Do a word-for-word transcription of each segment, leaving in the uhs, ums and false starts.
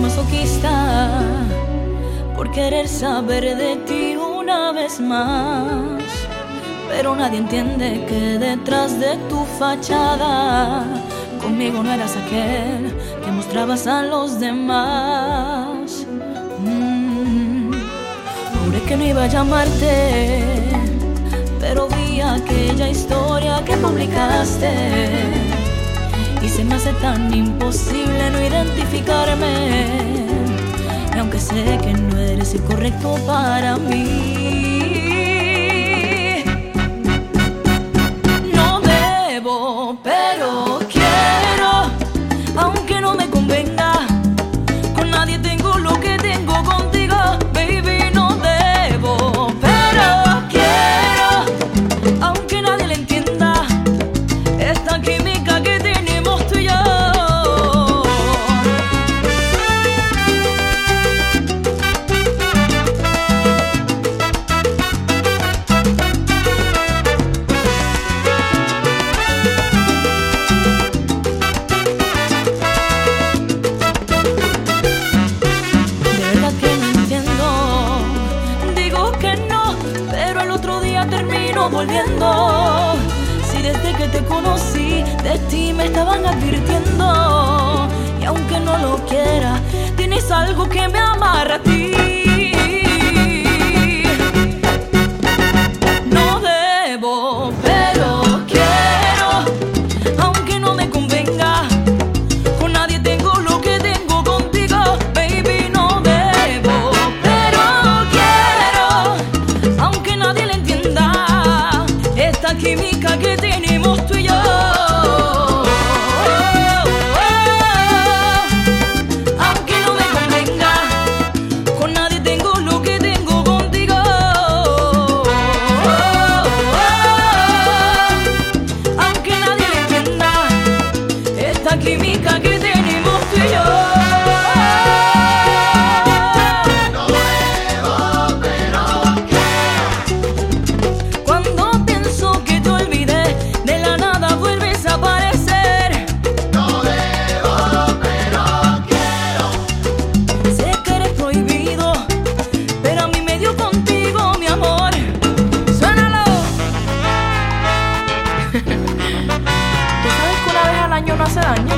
masoquista por querer saber de ti una vez más. Pero nadie entiende que detrás de tu fachada conmigo no eras aquel que mostrabas a los demás. mm. Juré que no iba a llamarte, pero vi aquella historia que publicaste y se me hace tan imposible no identificarme. Y aunque sé que no eres el correcto para mí, no debo, pero quiero, aunque no me convenga. Con nadie tengo lo que tengo contigo, baby. No debo, pero quiero, aunque nadie le entienda esta química que tenemos tú y yo. Termino volviendo. Si desde que te conocí de ti me estaban advirtiendo, y aunque no lo quiera, tienes algo que me amarra a ti. No debo, pero quiero, aunque no me convenga. Con nadie tengo lo que tengo contigo, baby. No debo, pero quiero, aunque nadie le entienda esta química que tenemos tú y yo. Aunque no me convenga, con nadie tengo lo que tengo contigo. Aunque nadie le entienda esta química que tenemos tú y yo. No hace daño.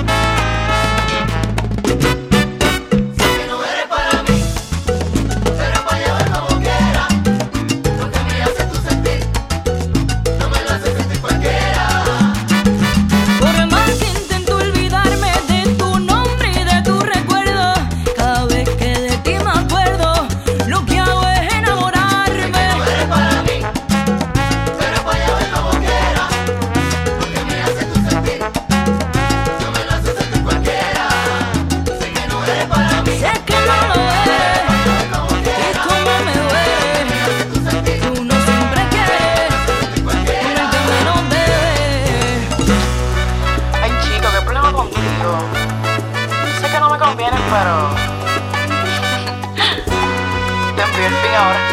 Sé que no me conviene, pero te envío el fin ahora.